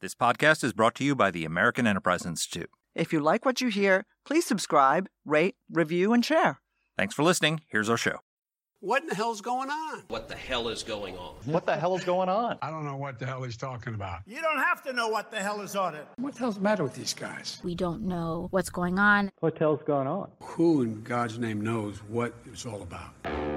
This podcast is brought to you by the American Enterprise Institute. If you like what you hear, please subscribe, rate, review, and share. Thanks for listening. Here's our show. What in the hell's going on? What the hell is going on? What the hell is going on? I don't know what the hell he's talking about. You don't have to know what the hell is on it. What the hell's the matter with these guys? We don't know what's going on. What the hell's going on? Who in God's name knows what it's all about?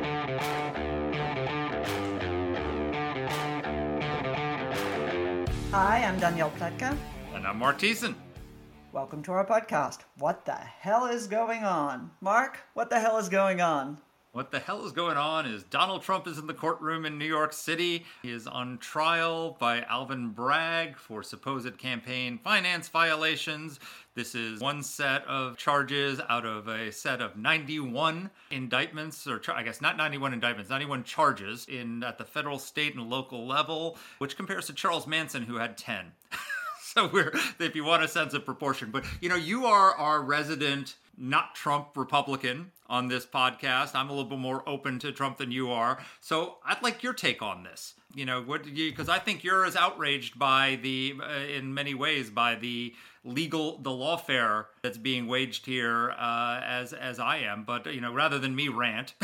Hi, I'm Danielle Pletka. And I'm Mark Thiessen. Welcome to our podcast, What the Hell is Going On? Mark, what the hell is going on? What the hell is going on is Donald Trump is in the courtroom in New York City. He is on trial by Alvin Bragg for supposed campaign finance violations. This is one set of charges out of a set of 91 indictments, or I guess not 91 indictments, 91 charges at the federal, state, and local level, which compares to Charles Manson, who had 10. So if you want a sense of proportion. But, you are our resident not Trump Republican on this podcast. I'm a little bit more open to Trump than you are. So I'd like your take on this. Because I think you're as outraged by in many ways, by the lawfare that's being waged here as I am. But, rather than me rant,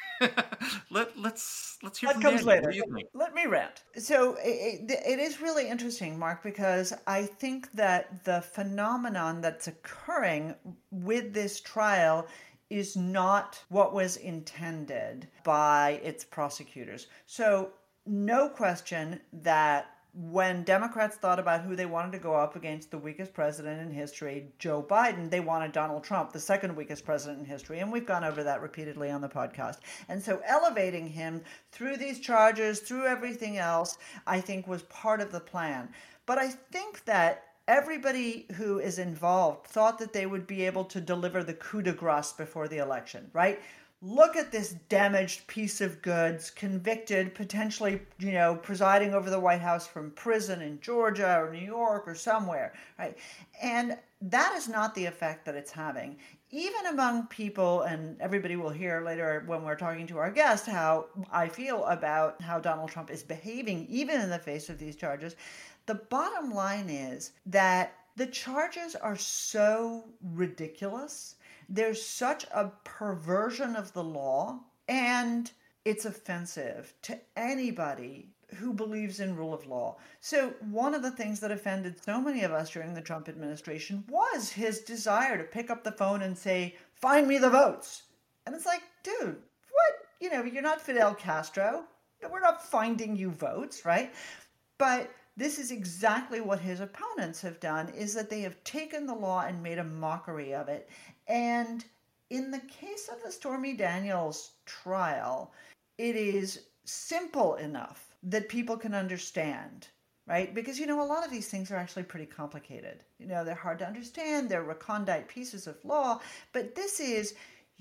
let's hear from comes Daniel. later. What do you think? Let me rant. So it is really interesting, Mark, because I think that the phenomenon that's occurring with this trial is not what was intended by its prosecutors. So no question that when Democrats thought about who they wanted to go up against the weakest president in history, Joe Biden, they wanted Donald Trump, the second weakest president in history. And we've gone over that repeatedly on the podcast. And so elevating him through these charges, through everything else, I think was part of the plan. But I think that everybody who is involved thought that they would be able to deliver the coup de grace before the election, right? Look at this damaged piece of goods, convicted, potentially, presiding over the White House from prison in Georgia or New York or somewhere, right? And that is not the effect that it's having. Even among people, and everybody will hear later when we're talking to our guest how I feel about how Donald Trump is behaving, even in the face of these charges, the bottom line is that the charges are so ridiculous. There's such a perversion of the law, and it's offensive to anybody who believes in rule of law. So one of the things that offended so many of us during the Trump administration was his desire to pick up the phone and say, "Find me the votes." And it's like, dude, what? You're not Fidel Castro. We're not finding you votes, right? But this is exactly what his opponents have done, is that they have taken the law and made a mockery of it. And in the case of the Stormy Daniels trial, it is simple enough that people can understand, right? Because, a lot of these things are actually pretty complicated. They're hard to understand. They're recondite pieces of law. But this is,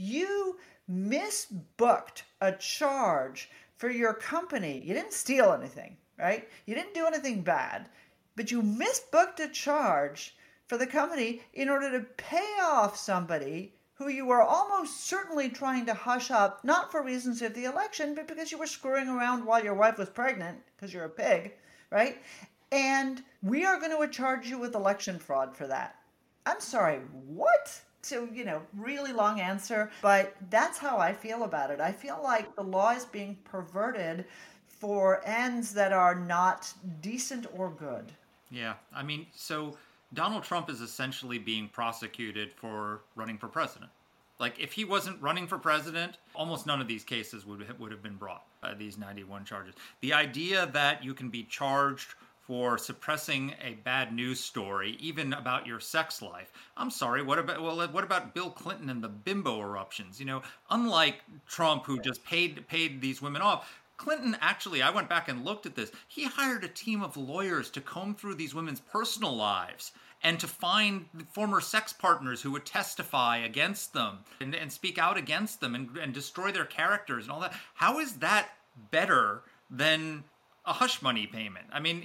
you misbooked a charge for your company. You didn't steal anything, right? You didn't do anything bad, but you misbooked a charge for the company in order to pay off somebody who you were almost certainly trying to hush up, not for reasons of the election, but because you were screwing around while your wife was pregnant, because you're a pig, right? And we are going to charge you with election fraud for that. I'm sorry, what? So, really long answer, but that's how I feel about it. I feel like the law is being perverted for ends that are not decent or good. Yeah, so Donald Trump is essentially being prosecuted for running for president. Like, if he wasn't running for president, almost none of these cases would have been brought, these 91 charges. The idea that you can be charged for suppressing a bad news story, even about your sex life. I'm sorry, what about Bill Clinton and the bimbo eruptions? Unlike Trump, who just paid these women off, Clinton actually, I went back and looked at this, he hired a team of lawyers to comb through these women's personal lives and to find former sex partners who would testify against them and speak out against them and destroy their characters and all that. How is that better than a hush money payment?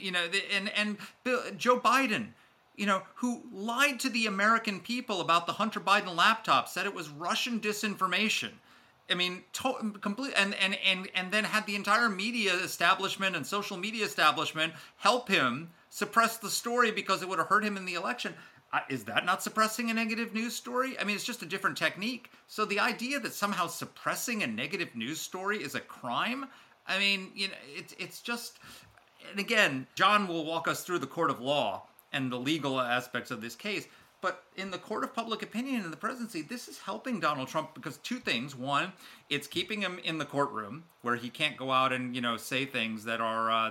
Joe Biden, who lied to the American people about the Hunter Biden laptop, said it was Russian disinformation. Complete, and then had the entire media establishment and social media establishment help him suppress the story because it would have hurt him in the election. Is that not suppressing a negative news story? I mean, it's just a different technique. So the idea that somehow suppressing a negative news story is a crime, I mean, it's just, and again, John will walk us through the court of law and the legal aspects of this case. But in the court of public opinion in the presidency, this is helping Donald Trump because two things. One, it's keeping him in the courtroom where he can't go out and, say things that are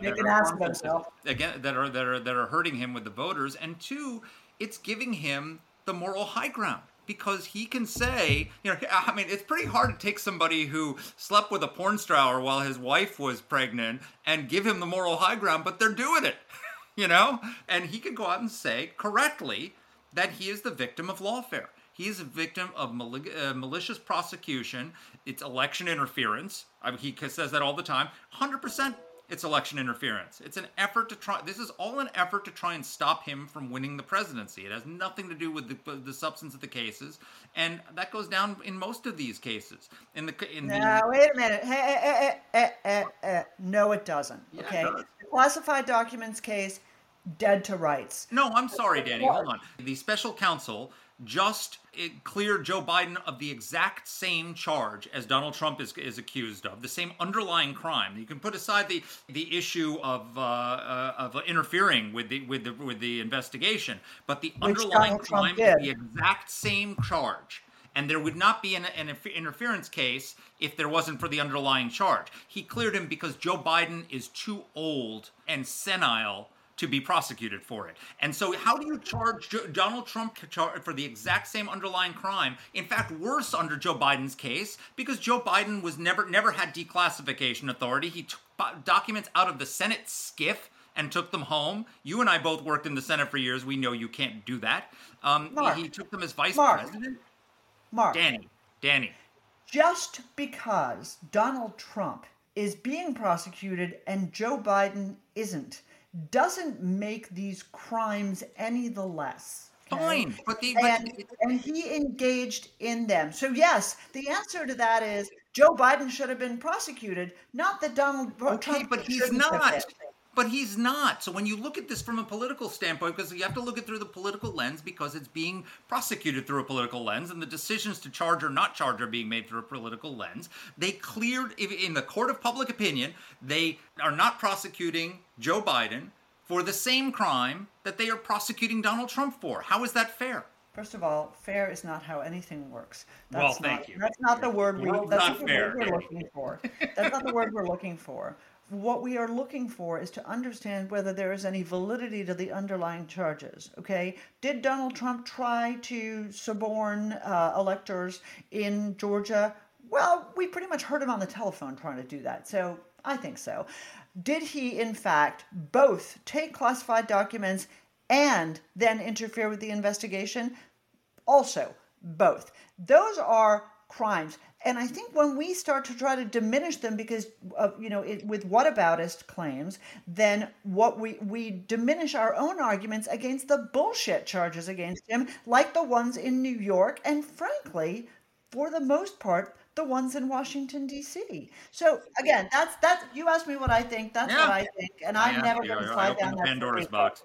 that are hurting him with the voters. And two, it's giving him the moral high ground because he can say, I mean, it's pretty hard to take somebody who slept with a porn star while his wife was pregnant and give him the moral high ground, but they're doing it, and he can go out and say correctly that he is the victim of lawfare. He is a victim of malicious prosecution. It's election interference. He says that all the time. 100% it's election interference. It's an effort to try. This is all an effort to try and stop him from winning the presidency. It has nothing to do with the substance of the cases, and that goes down in most of these cases. Wait a minute. No, it doesn't. Yeah, okay, it does. The classified documents case, dead to rights. No, I'm sorry, Danny. Hold on. The special counsel just cleared Joe Biden of the exact same charge as Donald Trump is accused of, the same underlying crime. You can put aside the issue of interfering with the investigation, but the underlying crime is the exact same charge. And there would not be an interference case if there wasn't for the underlying charge. He cleared him because Joe Biden is too old and senile to be prosecuted for it. And so how do you charge Donald Trump for the exact same underlying crime? In fact, worse under Joe Biden's case, because Joe Biden was never had declassification authority. He took documents out of the Senate SCIF and took them home. You and I both worked in the Senate for years. We know you can't do that. He took them as vice president. Danny. Just because Donald Trump is being prosecuted and Joe Biden isn't, doesn't make these crimes any the less. Okay? Fine, and he engaged in them. So yes, the answer to that is Joe Biden should have been prosecuted, not that Donald Trump. Okay, but he's not. But he's not. So when you look at this from a political standpoint, because you have to look at it through the political lens, because it's being prosecuted through a political lens, and the decisions to charge or not charge are being made through a political lens, they cleared, in the court of public opinion, they are not prosecuting Joe Biden for the same crime that they are prosecuting Donald Trump for. How is that fair? First of all, fair is not how anything works. Thank you. That's not the word we're looking for. That's not the word we're looking for. What we are looking for is to understand whether there is any validity to the underlying charges, okay? Did Donald Trump try to suborn electors in Georgia? Well, we pretty much heard him on the telephone trying to do that, so I think so. Did he, in fact, both take classified documents and then interfere with the investigation? Also, both. Those are crimes. And I think when we start to try to diminish them because of, with whataboutist claims, then what we diminish our own arguments against the bullshit charges against him, like the ones in New York, and frankly, for the most part, the ones in Washington, D.C. So again, that's you asked me what I think. That's what I think, and I'm never going to slide down that Pandora's box.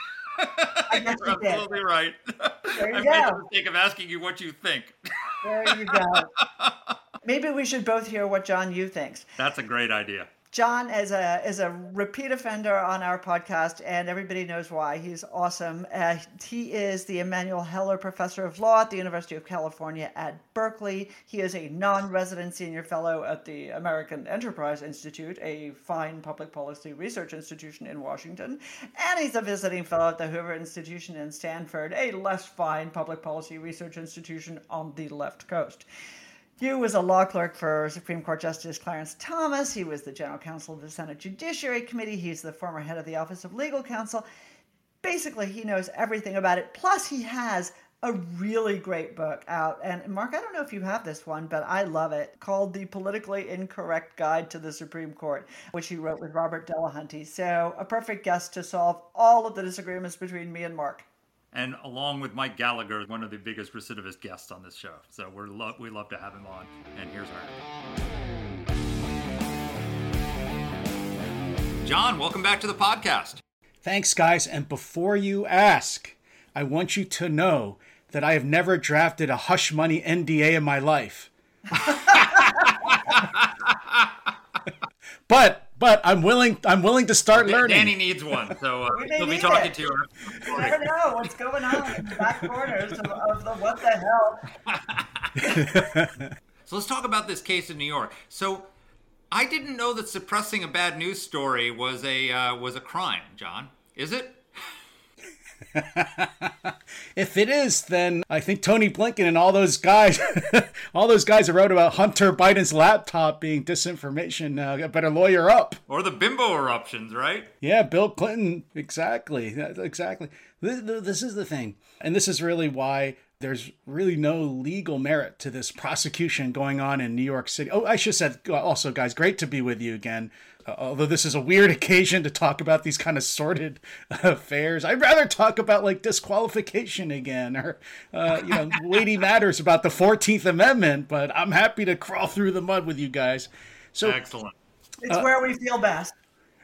I guess you did. Absolutely right. There you I go. made the mistake of asking you what you think. There you go. Maybe we should both hear what John Yoo thinks. That's a great idea. John is a repeat offender on our podcast, and everybody knows why. He's awesome. He is the Emanuel Heller Professor of Law at the University of California at Berkeley. He is a non-resident senior fellow at the American Enterprise Institute, a fine public policy research institution in Washington. And he's a visiting fellow at the Hoover Institution in Stanford, a less fine public policy research institution on the left coast. Yoo was a law clerk for Supreme Court Justice Clarence Thomas. He was the general counsel of the Senate Judiciary Committee. He's the former head of the Office of Legal Counsel. Basically, he knows everything about it. Plus, he has a really great book out. And Mark, I don't know if you have this one, but I love it, called The Politically Incorrect Guide to the Supreme Court, which he wrote with Robert Delahunty. So a perfect guest to solve all of the disagreements between me and Mark. And along with Mike Gallagher, one of the biggest recidivist guests on this show. So we love to have him on. And here's our John, welcome back to the podcast. Thanks, guys. And before you ask, I want you to know that I have never drafted a hush money NDA in my life. But I'm willing to start learning. Danny needs one, so he'll be talking to her. You never know what's going on in the back corners of the what the hell. So let's talk about this case in New York. So I didn't know that suppressing a bad news story was a crime, John. Is it? If it is, then I think Tony Blinken and all those guys who wrote about Hunter Biden's laptop being disinformation, better lawyer up. Or the bimbo eruptions, right? Yeah, Bill Clinton. Exactly. Exactly. This is the thing. And this is really why there's really no legal merit to this prosecution going on in New York City. Oh, I should have said also, guys, great to be with you again. Although this is a weird occasion to talk about these kind of sordid affairs, I'd rather talk about like disqualification again or, weighty matters about the 14th Amendment, but I'm happy to crawl through the mud with you guys. So excellent. It's where we feel best.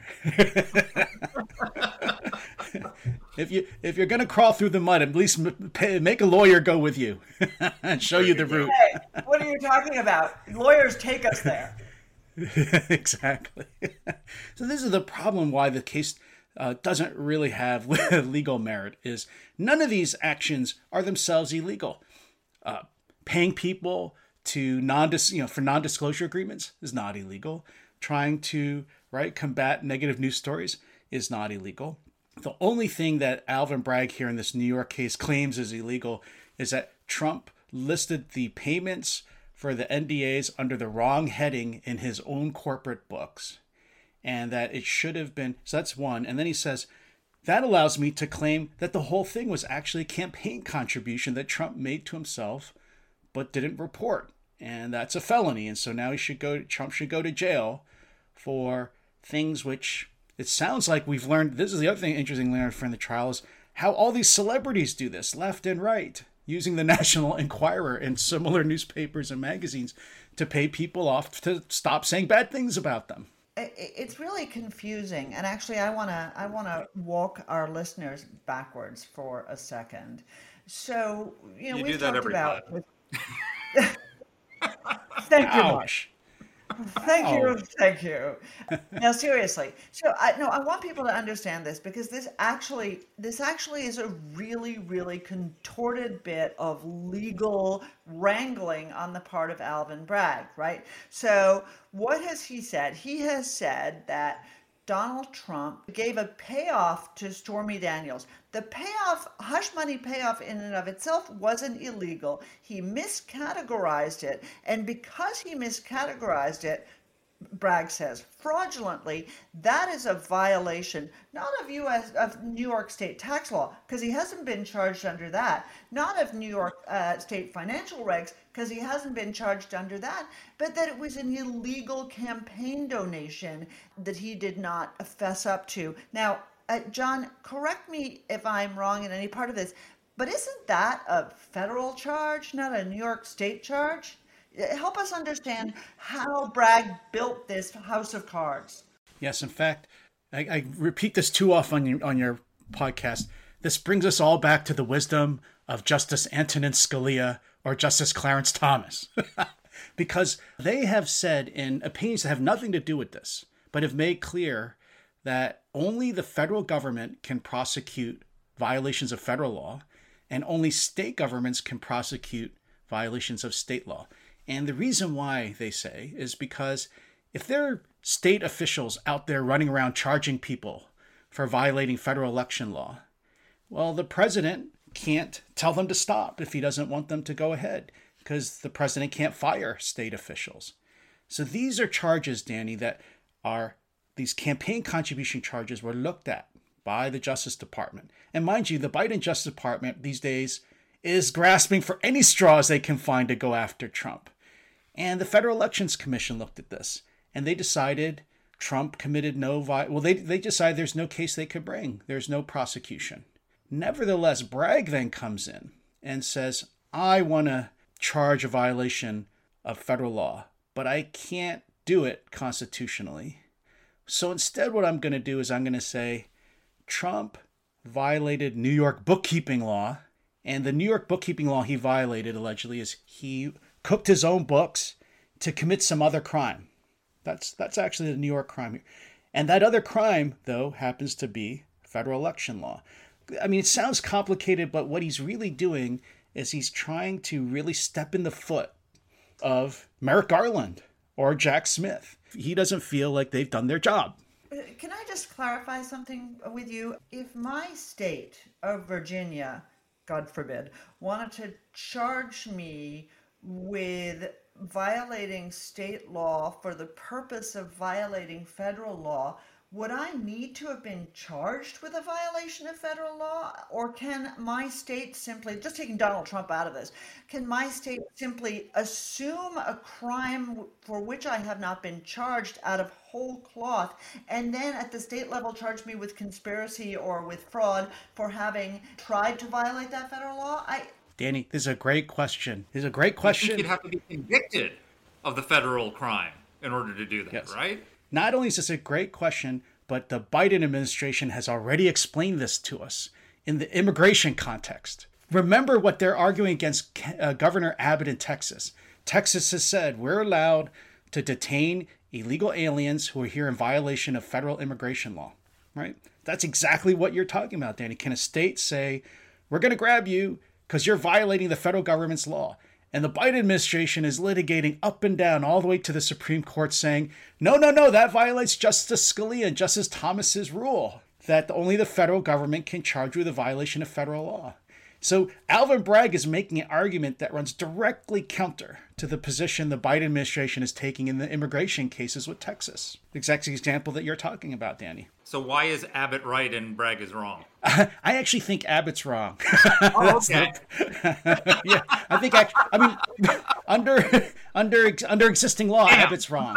If you're gonna crawl through the mud, at least make a lawyer go with you and show you the route. Hey, what are you talking about? Lawyers take us there. Exactly. So this is the problem why the case doesn't really have legal merit. Is none of these actions are themselves illegal. Paying people to for non-disclosure agreements is not illegal. Trying to combat negative news stories is not illegal. The only thing that Alvin Bragg here in this New York case claims is illegal is that Trump listed the payments for the NDAs under the wrong heading in his own corporate books, and that it should have been. So that's one. And then he says, that allows me to claim that the whole thing was actually a campaign contribution that Trump made to himself, but didn't report. And that's a felony. And so now Trump should go to jail for things which it sounds like we've learned. This is the other thing interesting learned from the trial is how all these celebrities do this left and right, using the National Enquirer and similar newspapers and magazines to pay people off to stop saying bad things about them. It's really confusing, and actually, I wanna walk our listeners backwards for a second. So you we've do that talked every about. time. Thank you, Mark. Ouch. Thank you. Now, seriously. So I want people to understand this because this actually is a really, really contorted bit of legal wrangling on the part of Alvin Bragg, right? So what has he said? He has said that Donald Trump gave a payoff to Stormy Daniels. The payoff, hush money payoff in and of itself wasn't illegal. He miscategorized it. And because he miscategorized it, Bragg says, fraudulently, that is a violation, not of New York state tax law, because he hasn't been charged under that, not of New York state financial regs, because he hasn't been charged under that, but that it was an illegal campaign donation that he did not fess up to. Now, John, correct me if I'm wrong in any part of this, but isn't that a federal charge, not a New York state charge? Help us understand how Bragg built this house of cards. Yes, in fact, I repeat this too often on your podcast. This brings us all back to the wisdom of Justice Antonin Scalia or Justice Clarence Thomas. Because they have said in opinions that have nothing to do with this, but have made clear that only the federal government can prosecute violations of federal law, and only state governments can prosecute violations of state law. And the reason why, they say, is because if there are state officials out there running around charging people for violating federal election law, well, the president can't tell them to stop if he doesn't want them to go ahead, because the president can't fire state officials. So these are charges, Danny, that are these campaign contribution charges were looked at by the Justice Department. And mind you, the Biden Justice Department these days is grasping for any straws they can find to go after Trump. And the Federal Elections Commission looked at this, and they decided Trump committed they decided there's no case they could bring. There's no prosecution. Nevertheless, Bragg then comes in and says, I want to charge a violation of federal law, but I can't do it constitutionally. So instead what I'm going to do is I'm going to say, Trump violated New York bookkeeping law. And the New York bookkeeping law he violated, allegedly, is he cooked his own books to commit some other crime. That's actually the New York crime here. And that other crime, though, happens to be federal election law. I mean, it sounds complicated, but what he's really doing is he's trying to really step in the foot of Merrick Garland or Jack Smith. He doesn't feel like they've done their job. Can I just clarify something with you? If my state of Virginia, God forbid, wanted to charge me with violating state law for the purpose of violating federal law, would I need to have been charged with a violation of federal law? Or can my state simply, just taking Donald Trump out of this, can my state simply assume a crime for which I have not been charged out of whole cloth, and then at the state level charge me with conspiracy or with fraud for having tried to violate that federal law? Danny, this is a great question. This is a great question. I think you'd have to be convicted of the federal crime in order to do that, yes. Right? Not only is this a great question, but the Biden administration has already explained this to us in the immigration context. Remember what they're arguing against Governor Abbott in Texas. Texas has said we're allowed to detain illegal aliens who are here in violation of federal immigration law, right? That's exactly what you're talking about, Danny. Can a state say, we're going to grab you because you're violating the federal government's law? And the Biden administration is litigating up and down all the way to the Supreme Court saying, no, that violates Justice Scalia and Justice Thomas's rule that only the federal government can charge you with a violation of federal law. So Alvin Bragg is making an argument that runs directly counter to the position the Biden administration is taking in the immigration cases with Texas. The exact example that you're talking about, Danny. So why is Abbott right and Bragg is wrong? I actually think Abbott's wrong. Oh, okay. Yeah, I mean, under existing law, Abbott's wrong.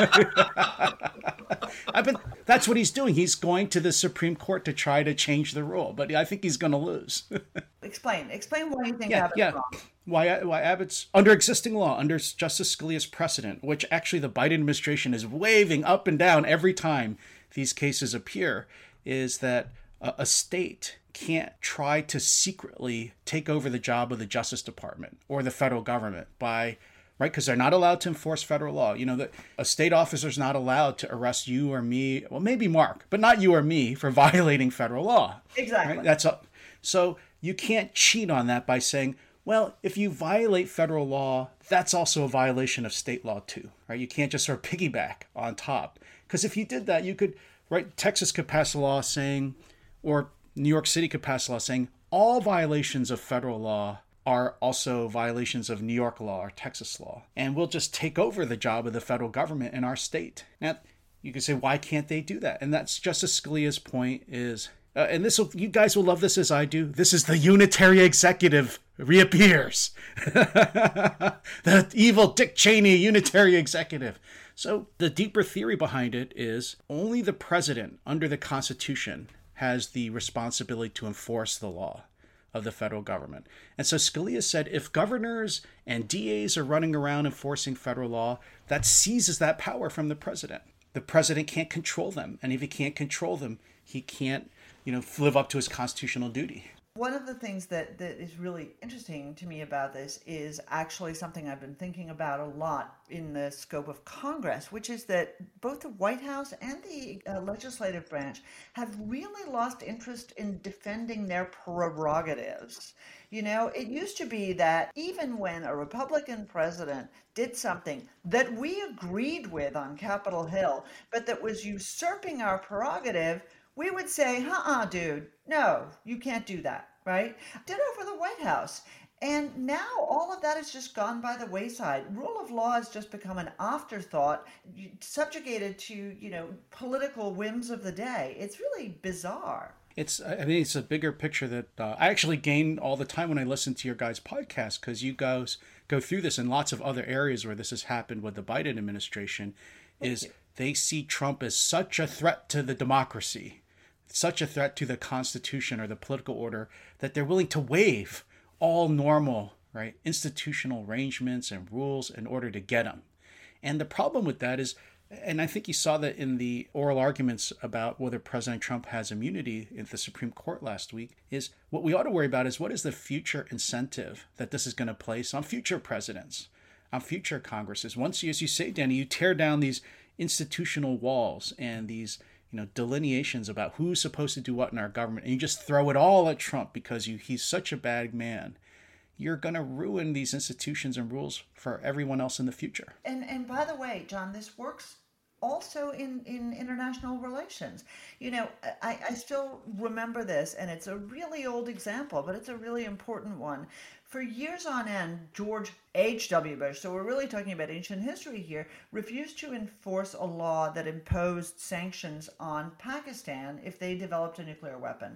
That's what he's doing. He's going to the Supreme Court to try to change the rule, but I think he's going to lose. Explain why you think Abbott's wrong. Why Abbott's under existing law, under Justice Scalia's precedent, which actually the Biden administration is waving up and down every time these cases appear, is that a state can't try to secretly take over the job of the Justice Department or the federal government right? Because they're not allowed to enforce federal law. You know, that a state officer is not allowed to arrest you or me, well, maybe Mark, but not you or me for violating federal law. Exactly. Right? So you can't cheat on that by saying, well, if you violate federal law, that's also a violation of state law too, right? You can't just sort of piggyback on top. Because if you did that, you could, right, Texas could pass a law saying, or New York City could pass a law saying, all violations of federal law are also violations of New York law or Texas law. And we'll just take over the job of the federal government in our state. Now, you can say, why can't they do that? And that's Justice Scalia's point is, and you guys will love this as I do, this is the unitary executive reappears. The evil Dick Cheney unitary executive. So the deeper theory behind it is only the president under the Constitution has the responsibility to enforce the law of the federal government. And so Scalia said if governors and DAs are running around enforcing federal law, that seizes that power from the president. The president can't control them. And if he can't control them, he can't, live up to his constitutional duty. One of the things that is really interesting to me about this is actually something I've been thinking about a lot in the scope of Congress, which is that both the White House and the legislative branch have really lost interest in defending their prerogatives. It used to be that even when a Republican president did something that we agreed with on Capitol Hill, but that was usurping our prerogative, we would say, dude, no, you can't do that, right? Ditto for the White House. And now all of that has just gone by the wayside. Rule of law has just become an afterthought, subjugated to, political whims of the day. It's really bizarre. It's a bigger picture that I actually gain all the time when I listen to your guys' podcast, because you guys go through this in lots of other areas where this has happened with the Biden administration, they see Trump as such a threat to the democracy, such a threat to the Constitution or the political order, that they're willing to waive all normal, right, institutional arrangements and rules in order to get him. And the problem with that is, And I think you saw that in the oral arguments about whether President Trump has immunity at the Supreme Court last week, is what we ought to worry about is what is the future incentive that this is going to place on future presidents, on future Congresses. Once, as you say, Danny, you tear down these institutional walls and these delineations about who's supposed to do what in our government, and you just throw it all at Trump because he's such a bad man, you're going to ruin these institutions and rules for everyone else in the future. And by the way, John, this works also in international relations. I still remember this, and it's a really old example, but it's a really important one. For years on end, George H.W. Bush, so we're really talking about ancient history here, refused to enforce a law that imposed sanctions on Pakistan if they developed a nuclear weapon.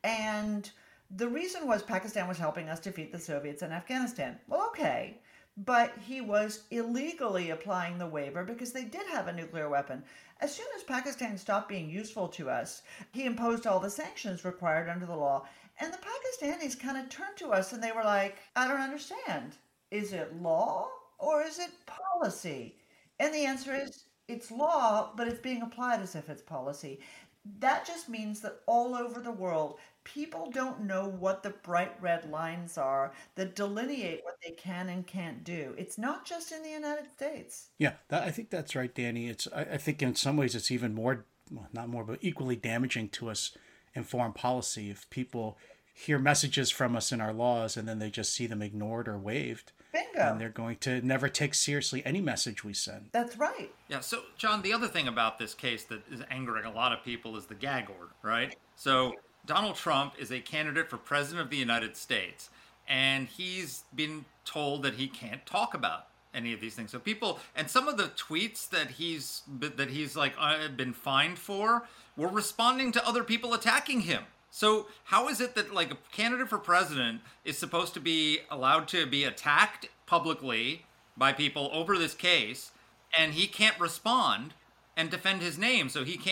And the reason was Pakistan was helping us defeat the Soviets in Afghanistan. Well, okay, but he was illegally applying the waiver because they did have a nuclear weapon. As soon as Pakistan stopped being useful to us, he imposed all the sanctions required under the law. And the Pakistanis kind of turned to us and they were like, I don't understand. Is it law or is it policy? And the answer is it's law, but it's being applied as if it's policy. That just means that all over the world, people don't know what the bright red lines are that delineate what they can and can't do. It's not just in the United States. Yeah, I think that's right, Danny. I think in some ways it's even more, well, not more, but equally damaging to us in foreign policy if people hear messages from us in our laws and then they just see them ignored or waived. Bingo. And they're going to never take seriously any message we send. That's right. Yeah, so, John, the other thing about this case that is angering a lot of people is the gag order, right? So Donald Trump is a candidate for president of the United States, and he's been told that he can't talk about any of these things. So people, and some of the tweets that he's like been fined for were responding to other people attacking him. So how is it that like a candidate for president is supposed to be allowed to be attacked publicly by people over this case, and he can't respond and defend his name? So he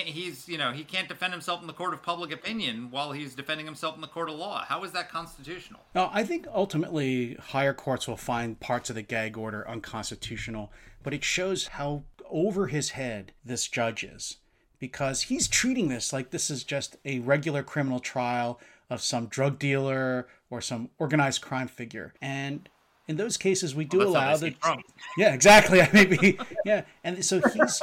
can't defend himself in the court of public opinion while he's defending himself in the court of law. How is that constitutional? No, I think ultimately higher courts will find parts of the gag order unconstitutional, but it shows how over his head this judge is, because he's treating this like this is just a regular criminal trial of some drug dealer or some organized crime figure. And in those cases, we do allow the yeah, exactly. Maybe yeah, and so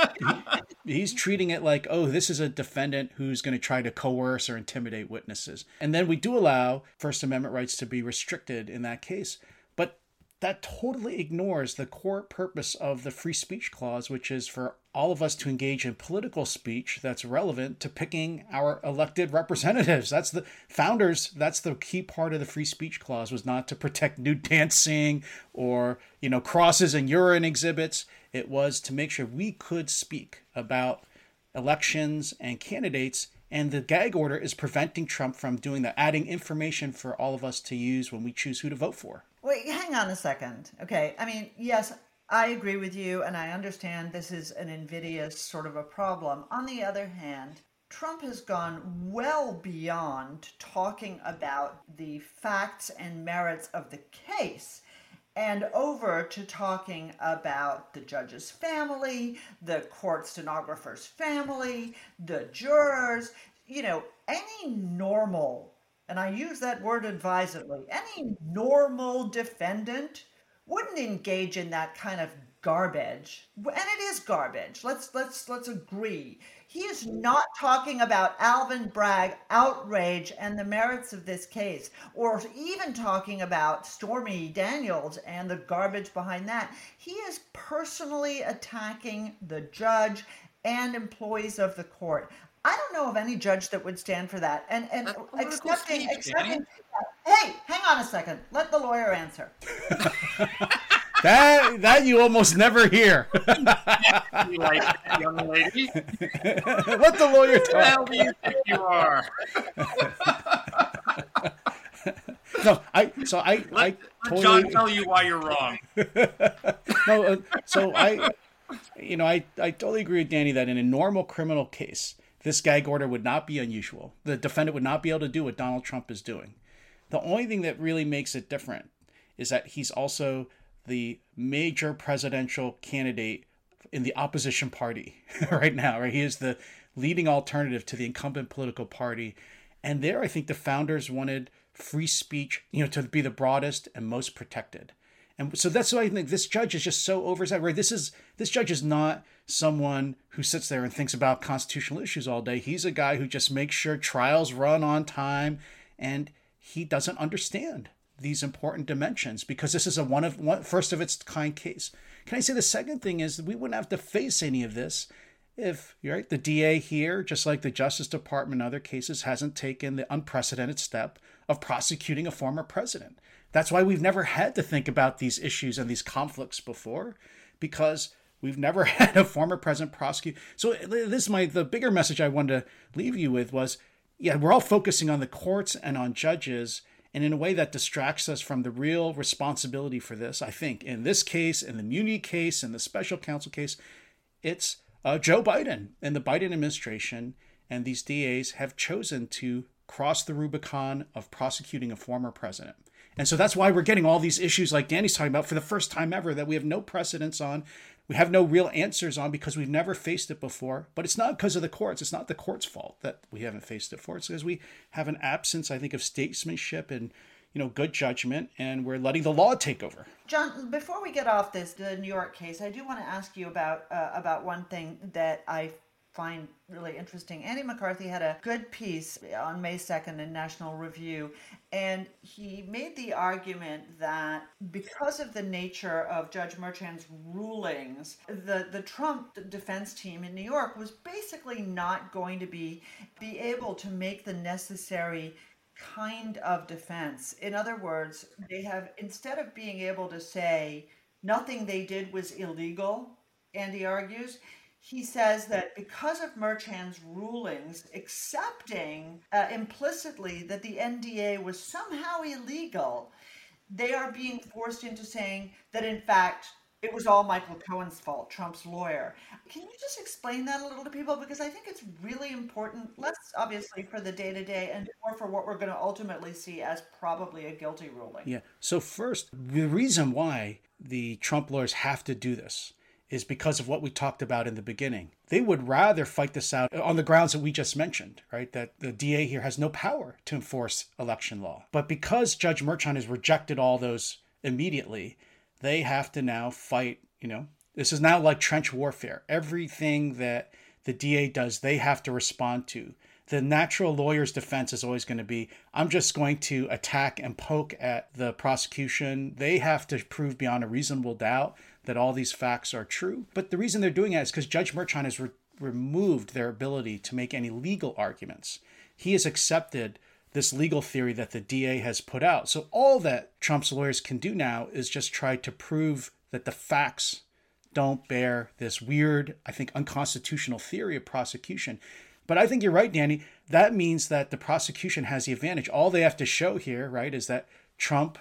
he's treating it like, oh, this is a defendant who's going to try to coerce or intimidate witnesses, and then we do allow First Amendment rights to be restricted in that case. But that totally ignores the core purpose of the free speech clause, which is for all of us to engage in political speech that's relevant to picking our elected representatives. That's the founders. That's the key part of the free speech clause, was not to protect nude dancing or, crosses and urine exhibits. It was to make sure we could speak about elections and candidates. And the gag order is preventing Trump from doing that, adding information for all of us to use when we choose who to vote for. Wait, hang on a second. Okay, I mean, yes, I agree with you, and I understand this is an invidious sort of a problem. On the other hand, Trump has gone well beyond talking about the facts and merits of the case and over to talking about the judge's family, the court stenographer's family, the jurors. Any normal, and I use that word advisedly, any normal defendant wouldn't engage in that kind of garbage. And it is garbage. Let's agree. He is not talking about Alvin Bragg outrage and the merits of this case, or even talking about Stormy Daniels and the garbage behind that. He is personally attacking the judge and employees of the court. I don't know of any judge that would stand for that. And accepting hey, hang on a second. Let the lawyer answer. That you almost never hear. You like that, young lady? Let the lawyer talk. Who the hell do you think you are? No, I totally... John tell you why you're wrong. No, I totally agree with Danny that in a normal criminal case, this gag order would not be unusual. The defendant would not be able to do what Donald Trump is doing. The only thing that really makes it different is that he's also the major presidential candidate in the opposition party right now, right? He is the leading alternative to the incumbent political party. And there, I think the founders wanted free speech, to be the broadest and most protected. And so that's why I think this judge is just so oversaturated. Right? This judge is not someone who sits there and thinks about constitutional issues all day. He's a guy who just makes sure trials run on time, and he doesn't understand these important dimensions because this is a first of its kind case. Can I say the second thing is we wouldn't have to face any of this if the DA here, just like the Justice Department in other cases, hasn't taken the unprecedented step of prosecuting a former president. That's why we've never had to think about these issues and these conflicts before, because we've never had a former president prosecute. So the bigger message I wanted to leave you with was, we're all focusing on the courts and on judges, and in a way that distracts us from the real responsibility for this. I think in this case, in the Muni case, in the special counsel case, it's Joe Biden and the Biden administration and these DAs have chosen to cross the Rubicon of prosecuting a former president. And so that's why we're getting all these issues like Danny's talking about for the first time ever that we have no precedents on. We have no real answers on because we've never faced it before. But it's not because of the courts. It's not the court's fault that we haven't faced it for. It's because we have an absence, I think, of statesmanship and good judgment, and we're letting the law take over. John, before we get off the New York case, I do want to ask you about one thing that I find really interesting. Andy McCarthy had a good piece on May 2nd in National Review, and he made the argument that because of the nature of Judge Merchan's rulings, the Trump defense team in New York was basically not going to be able to make the necessary kind of defense. In other words, they have, instead of being able to say nothing they did was illegal, Andy argues, he says that because of Merchan's rulings accepting implicitly that the NDA was somehow illegal, they are being forced into saying that in fact it was all Michael Cohen's fault, Trump's lawyer. Can you just explain that a little to people? Because I think it's really important, less obviously for the day-to-day and more for what we're going to ultimately see as probably a guilty ruling. Yeah. So first, the reason why the Trump lawyers have to do this is because of what we talked about in the beginning. They would rather fight this out on the grounds that we just mentioned, right? That the DA here has no power to enforce election law. But because Judge Merchan has rejected all those immediately, they have to now fight, this is now like trench warfare. Everything that the DA does, they have to respond to. The natural lawyer's defense is always going to be, I'm just going to attack and poke at the prosecution. They have to prove beyond a reasonable doubt that all these facts are true. But the reason they're doing that is because Judge Merchan has removed their ability to make any legal arguments. He has accepted this legal theory that the DA has put out. So all that Trump's lawyers can do now is just try to prove that the facts don't bear this weird, I think, unconstitutional theory of prosecution. But I think you're right, Danny. That means that the prosecution has the advantage. All they have to show here, right, is that Trump,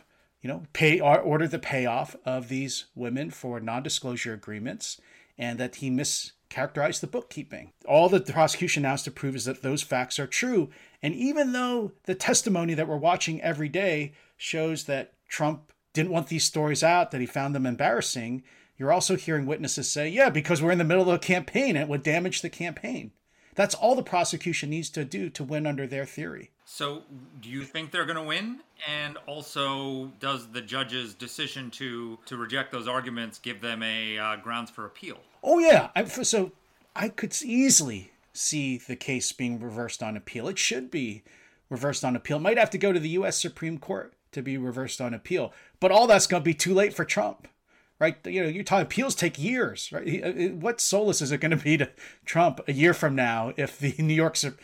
ordered the payoff of these women for non-disclosure agreements and that he mischaracterized the bookkeeping. All that the prosecution now has to prove is that those facts are true. And even though the testimony that we're watching every day shows that Trump didn't want these stories out, that he found them embarrassing, you're also hearing witnesses say, yeah, because we're in the middle of a campaign, it would damage the campaign. That's all the prosecution needs to do to win under their theory. So do you think they're going to win? And also, does the judge's decision to reject those arguments give them a grounds for appeal? Oh, yeah. So I could easily see the case being reversed on appeal. It should be reversed on appeal. It might have to go to the U.S. Supreme Court to be reversed on appeal. But all that's going to be too late for Trump. Right, you're talking appeals take years, right? What solace is it going to be to Trump a year from now if the New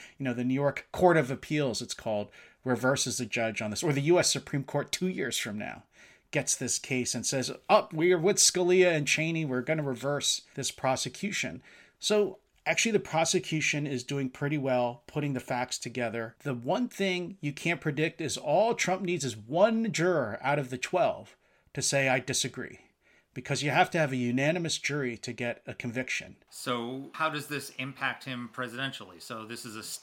York Court of Appeals, it's called, reverses the judge on this, or the U.S. Supreme Court 2 years from now gets this case and says, we are with Scalia and Cheney, we're going to reverse this prosecution. So actually, the prosecution is doing pretty well putting the facts together. The one thing you can't predict is all Trump needs is one juror out of the 12 to say, I disagree. Because you have to have a unanimous jury to get a conviction. So how does this impact him presidentially? So this is a state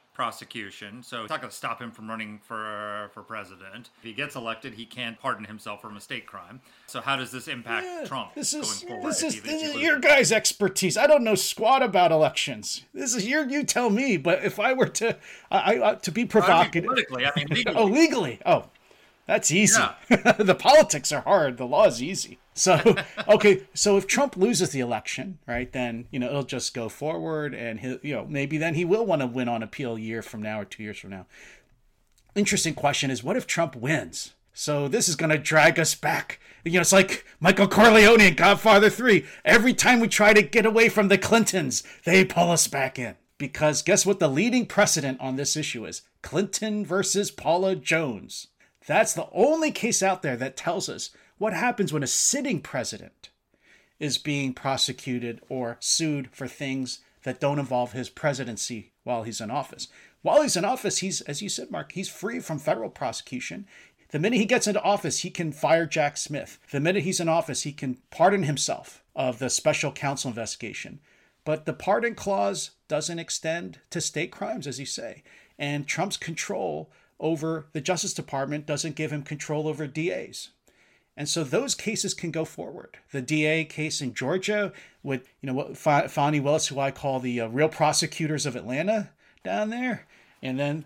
prosecution, so it's not going to stop him from running for president. If he gets elected, he can't pardon himself for a mistake crime. So how does this impact Trump going forward? This is your guys' expertise. I don't know squat about elections. This is you tell me. But if I were to be provocative, politically, I mean legally. Oh, legally. Oh, that's easy. Yeah. The politics are hard. The law is easy. So, okay. So if Trump loses the election, right, then, it'll just go forward and maybe then he will want to win on appeal a year from now or 2 years from now. Interesting question is, what if Trump wins? So this is going to drag us back. It's like Michael Corleone in Godfather 3. Every time we try to get away from the Clintons, they pull us back in. Because guess what the leading precedent on this issue is? Clinton versus Paula Jones. That's the only case out there that tells us what happens when a sitting president is being prosecuted or sued for things that don't involve his presidency while he's in office. While he's in office, he's, as you said, Mark, he's free from federal prosecution. The minute he gets into office, he can fire Jack Smith. The minute he's in office, he can pardon himself of the special counsel investigation. But the pardon clause doesn't extend to state crimes, as you say. And Trump's control over the Justice Department doesn't give him control over DAs. And so those cases can go forward. The DA case in Georgia with, Fani Willis, who I call the real prosecutors of Atlanta down there. And then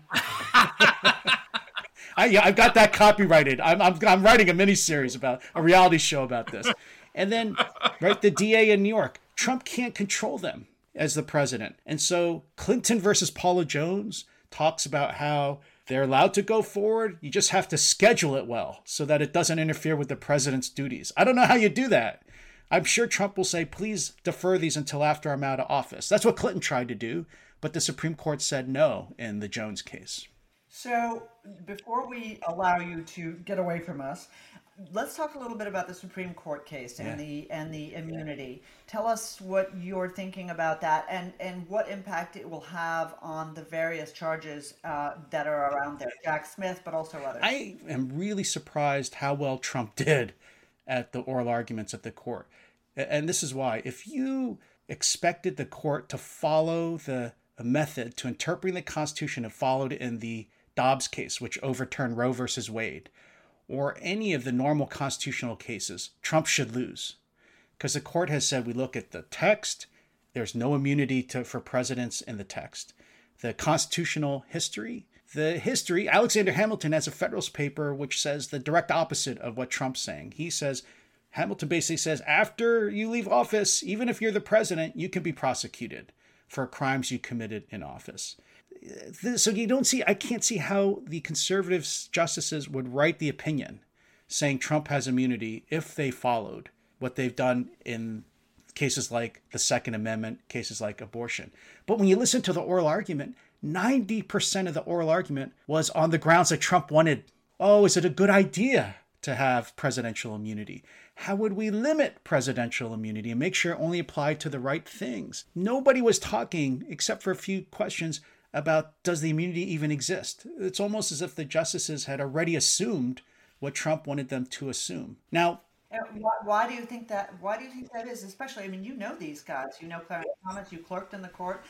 I've got that copyrighted. I'm writing a miniseries about a reality show about this. And then, right, the DA in New York, Trump can't control them as the president. And so Clinton versus Paula Jones talks about how they're allowed to go forward. You just have to schedule it well so that it doesn't interfere with the president's duties. I don't know how you do that. I'm sure Trump will say, please defer these until after I'm out of office. That's what Clinton tried to do, but the Supreme Court said no in the Jones case. So before we allow you to get away from us, let's talk a little bit about the Supreme Court case and the immunity. Tell us what you're thinking about that and what impact it will have on the various charges that are around there. Jack Smith, but also others. I am really surprised how well Trump did at the oral arguments at the court. And this is why. If you expected the court to follow the method to interpreting the Constitution and followed in the Dobbs case, which overturned Roe versus Wade, or any of the normal constitutional cases, Trump should lose. Because the court has said we look at the text, there's no immunity for presidents in the text. The constitutional history, Alexander Hamilton has a Federalist paper which says the direct opposite of what Trump's saying. He says, Hamilton basically says, after you leave office, even if you're the president, you can be prosecuted for crimes you committed in office. So I can't see how the conservative justices would write the opinion saying Trump has immunity if they followed what they've done in cases like the Second Amendment, cases like abortion. But when you listen to the oral argument, 90% of the oral argument was on the grounds that Trump wanted, is it a good idea to have presidential immunity? How would we limit presidential immunity and make sure it only applied to the right things? Nobody was talking, except for a few questions, about does the immunity even exist? It's almost as if the justices had already assumed what Trump wanted them to assume. Now, why do you think that? Why do you think that is? Especially, these guys. Clarence Thomas. You clerked in the court.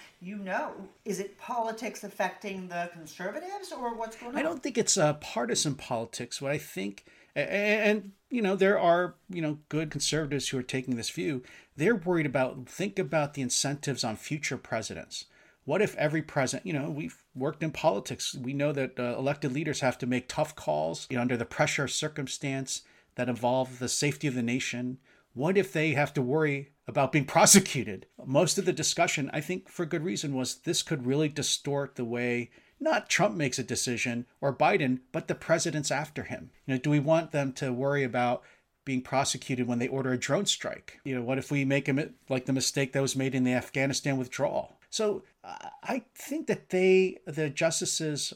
Is it politics affecting the conservatives, or what's going on? I don't think it's partisan politics. What I think, and there are good conservatives who are taking this view. They're worried think about the incentives on future presidents. What if every president, we've worked in politics. We know that elected leaders have to make tough calls under the pressure of circumstance that involve the safety of the nation. What if they have to worry about being prosecuted? Most of the discussion, I think for good reason, was this could really distort the way not Trump makes a decision or Biden, but the presidents after him. Do we want them to worry about being prosecuted when they order a drone strike? What if we make them like the mistake that was made in the Afghanistan withdrawal? So I think that the justices,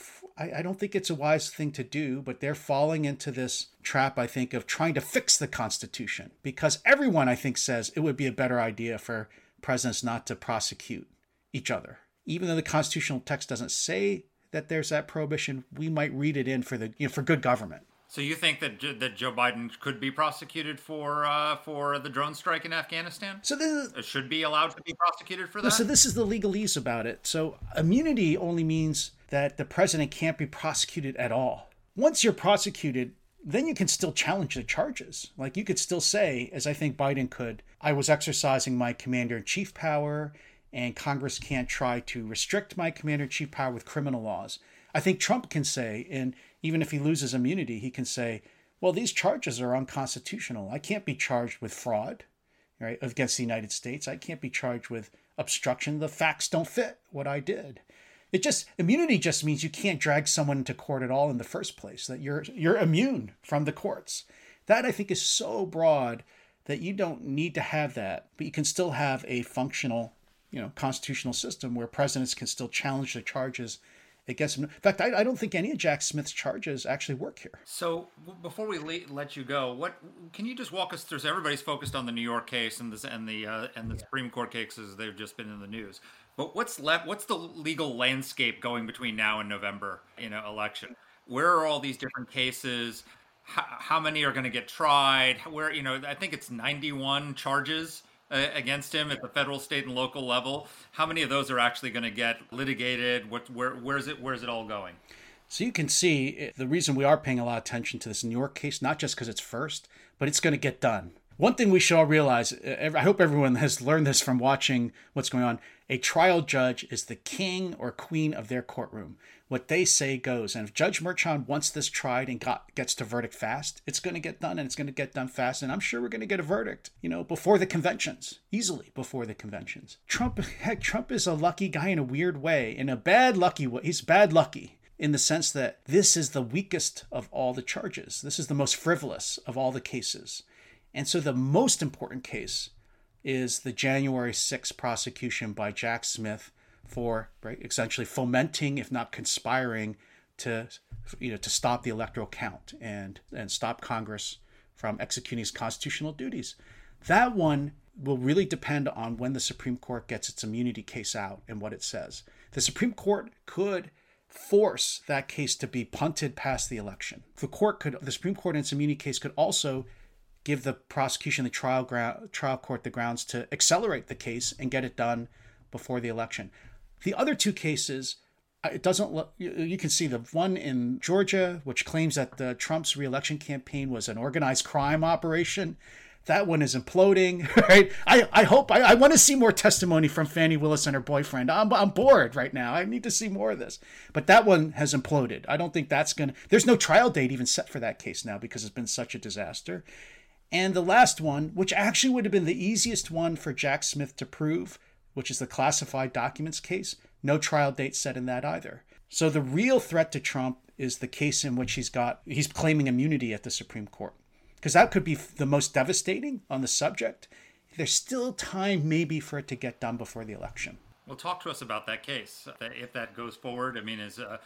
I don't think it's a wise thing to do, but they're falling into this trap, I think, of trying to fix the Constitution. Because everyone, I think, says it would be a better idea for presidents not to prosecute each other. Even though the constitutional text doesn't say that there's that prohibition, we might read it in for good government. So you think that that Joe Biden could be prosecuted for the drone strike in Afghanistan? So this is, should be allowed to be prosecuted for that? so this is the legalese about it. So immunity only means that the president can't be prosecuted at all. Once you're prosecuted, then you can still challenge the charges. Like you could still say, as I think Biden could, I was exercising my commander-in-chief power, and Congress can't try to restrict my commander-in-chief power with criminal laws. I think Trump can say, and even if he loses immunity, he can say, well, these charges are unconstitutional. I can't be charged with fraud, right, against the United States. I can't be charged with obstruction. The facts don't fit what I did. Immunity just means you can't drag someone into court at all in the first place, that you're immune from the courts. That, I think, is so broad that you don't need to have that, but you can still have a functional, constitutional system where presidents can still challenge the charges against him. In fact, I don't think any of Jack Smith's charges actually work here. So before we let you go, what can you just walk us through? So everybody's focused on the New York case and the Supreme Court cases. They've just been in the news. But what's left? What's the legal landscape going between now and November election? Where are all these different cases? How many are going to get tried? Where I think it's 91 charges against him at the federal, state, and local level. How many of those are actually going to get litigated? Where's it all going? So you can see the reason we are paying a lot of attention to this New York case, not just because it's first, but it's going to get done. One thing we should all realize, I hope everyone has learned this from watching what's going on, a trial judge is the king or queen of their courtroom. What they say goes. And if Judge Merchan wants this tried and gets to verdict fast, it's going to get done, and it's going to get done fast. And I'm sure we're going to get a verdict, before the conventions, easily before the conventions. Trump is a lucky guy in a weird way, in a bad lucky way. He's bad lucky in the sense that this is the weakest of all the charges. This is the most frivolous of all the cases. And so the most important case is the January 6th prosecution by Jack Smith for essentially fomenting, if not conspiring, to stop the electoral count and stop Congress from executing its constitutional duties. That one will really depend on when the Supreme Court gets its immunity case out and what it says. The Supreme Court could force that case to be punted past the election. The Supreme Court in its immunity case could also give the prosecution, the trial court, the grounds to accelerate the case and get it done before the election. The other two cases, it doesn't look. You can see the one in Georgia, which claims that Trump's reelection campaign was an organized crime operation. That one is imploding. Right? I want to see more testimony from Fani Willis and her boyfriend. I'm bored right now. I need to see more of this. But that one has imploded. I don't think that's going to. There's no trial date even set for that case now because it's been such a disaster. And the last one, which actually would have been the easiest one for Jack Smith to prove, which is the classified documents case, no trial date set in that either. So the real threat to Trump is the case in which he's claiming immunity at the Supreme Court, because that could be the most devastating on the subject. There's still time maybe for it to get done before the election. Well, talk to us about that case. If that goes forward, I mean,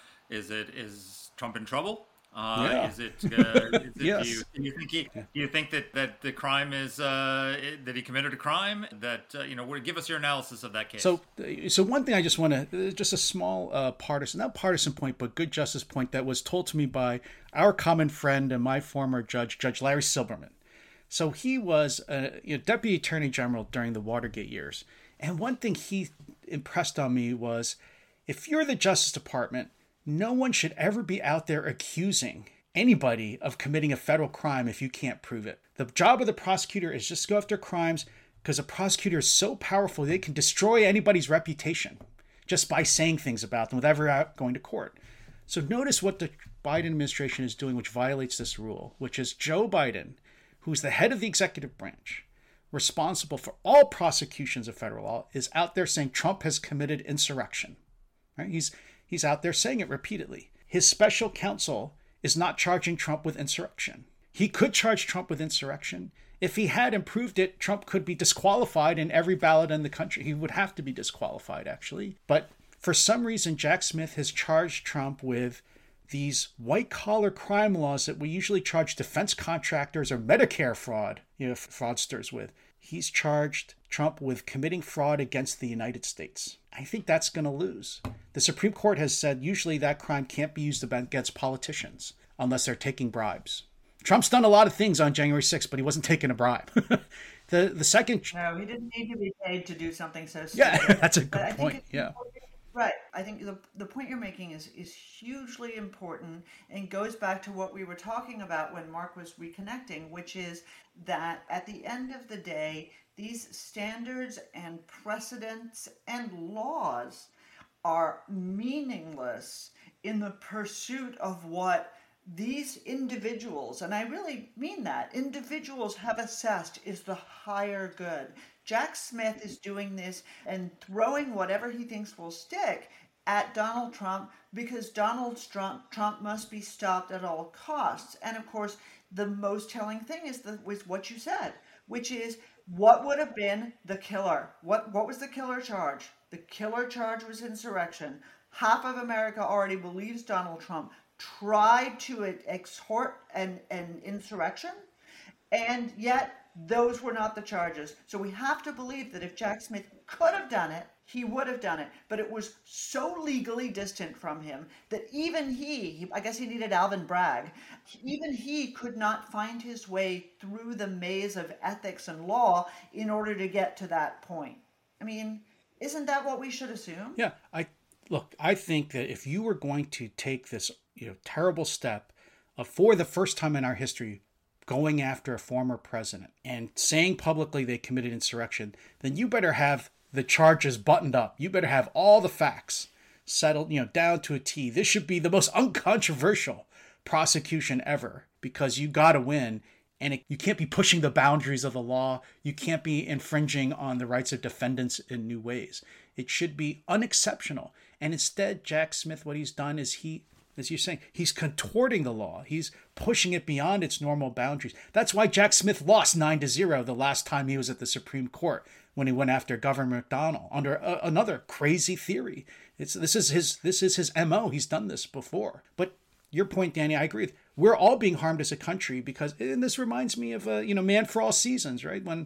is Trump in trouble? Yeah. Is it? Yes. Do you think that the crime is that he committed a crime? That give us your analysis of that case. So one thing I just want to just a small not partisan point, but good justice point that was told to me by our common friend and my former judge, Judge Larry Silberman. So he was Deputy Attorney General during the Watergate years, and one thing he impressed on me was, if you're the Justice Department, no one should ever be out there accusing anybody of committing a federal crime if you can't prove it. The job of the prosecutor is just to go after crimes because a prosecutor is so powerful they can destroy anybody's reputation just by saying things about them without going to court. So notice what the Biden administration is doing, which violates this rule, which is Joe Biden, who's the head of the executive branch, responsible for all prosecutions of federal law, is out there saying Trump has committed insurrection. Right? He's out there saying it repeatedly. His special counsel is not charging Trump with insurrection. He could charge Trump with insurrection. If he had improved it, Trump could be disqualified in every ballot in the country. He would have to be disqualified, actually. But for some reason, Jack Smith has charged Trump with these white-collar crime laws that we usually charge defense contractors or Medicare fraudsters with. He's charged Trump with committing fraud against the United States. I think that's going to lose. The Supreme Court has said usually that crime can't be used against politicians. unless they're taking bribes. Trump's done a lot of things on January 6th, but he wasn't taking a bribe. The second... No, he didn't need to be paid to do something so stupid. Yeah, that's a good point. Yeah. Right. I think the point you're making is hugely important and goes back to what we were talking about when Mark was reconnecting, which is that at the end of the day, these standards and precedents and laws are meaningless in the pursuit of what these individuals, and I really mean that, individuals have assessed is the higher good. Jack Smith is doing this and throwing whatever he thinks will stick at Donald Trump because Donald Trump must be stopped at all costs. And of course, the most telling thing was what you said, which is what would have been the killer? What was the killer charge? The killer charge was insurrection. Half of America already believes Donald Trump tried to exhort an insurrection, and yet those were not the charges. So we have to believe that if Jack Smith could have done it, he would have done it. But it was so legally distant from him that even he, I guess he needed Alvin Bragg, even he could not find his way through the maze of ethics and law in order to get to that point. I mean, isn't that what we should assume? Yeah, I think that if you were going to take this, terrible step of, for the first time in our history, going after a former president and saying publicly they committed insurrection, then you better have the charges buttoned up. You better have all the facts settled, down to a T. This should be the most uncontroversial prosecution ever because you got to win. And you can't be pushing the boundaries of the law. You can't be infringing on the rights of defendants in new ways. It should be unexceptional. And instead, Jack Smith, what he's done is as you're saying, he's contorting the law. He's pushing it beyond its normal boundaries. That's why Jack Smith lost 9-0 the last time he was at the Supreme Court when he went after Governor McDonnell under another crazy theory. This is his MO. He's done this before. But your point, Danny, I agree with. We're all being harmed as a country because, and this reminds me of Man for All Seasons, right? When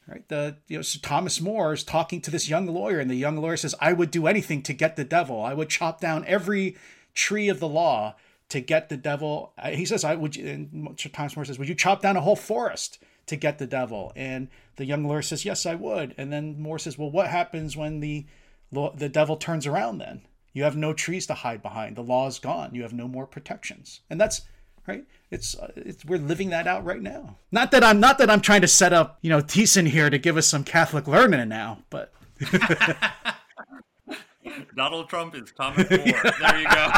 Sir Thomas More is talking to this young lawyer, and the young lawyer says, "I would do anything to get the devil. I would chop down every tree of the law to get the devil." He says, "I would." And Sir Thomas More says, "Would you chop down a whole forest to get the devil?" And the young lawyer says, "Yes, I would." And then More says, "Well, what happens when the devil turns around? Then you have no trees to hide behind. The law is gone. You have no more protections." And that's right. It's we're living that out right now. Not that I'm trying to set up Thiessen here to give us some Catholic learning now, but. Donald Trump is Thomas More. There you go.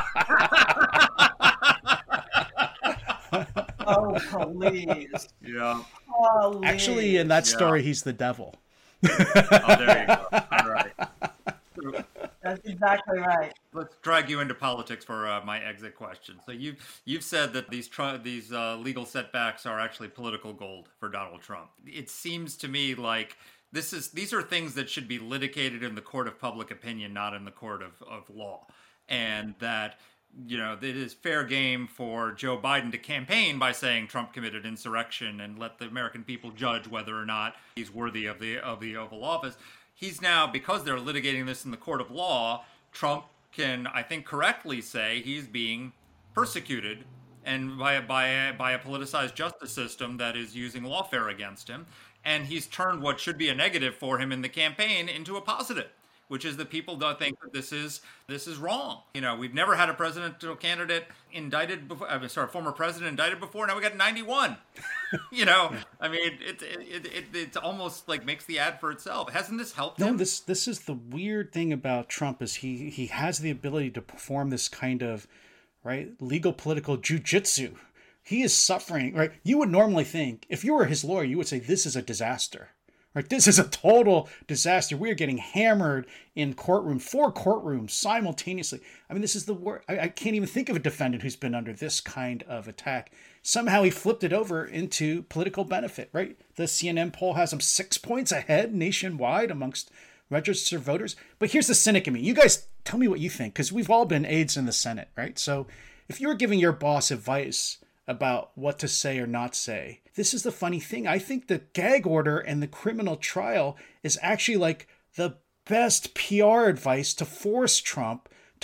Oh, please. Yeah. Please. Actually, in that story, he's the devil. Oh, there you go. All right. That's exactly right. Let's drag you into politics for my exit question. So you've said that these legal setbacks are actually political gold for Donald Trump. It seems to me like these are things that should be litigated in the court of public opinion, not in the court of law, and that it is fair game for Joe Biden to campaign by saying Trump committed insurrection and let the American people judge whether or not he's worthy of the Oval Office. He's now, because they're litigating this in the court of law, Trump can, I think, correctly say he's being persecuted and by a politicized justice system that is using lawfare against him. And he's turned what should be a negative for him in the campaign into a positive, which is that people don't think that this is wrong. We've never had a presidential candidate indicted before. Former president indicted before. Now we got 91. I mean, it's almost like makes the ad for itself. Hasn't this helped him? No, this is the weird thing about Trump is he has the ability to perform this kind of legal political jujitsu. He is suffering, right? You would normally think if you were his lawyer, you would say this is a disaster. Right, this is a total disaster. We are getting hammered in 4 courtrooms simultaneously. I mean, this is the worst. I can't even think of a defendant who's been under this kind of attack. Somehow he flipped it over into political benefit, right? The CNN poll has him 6 points ahead nationwide amongst registered voters. But here's the cynic in me. You guys tell me what you think, because we've all been aides in the Senate, right? So if you were giving your boss advice about what to say or not say, this is the funny thing. I think the gag order and the criminal trial is actually like the best PR advice to force Trump to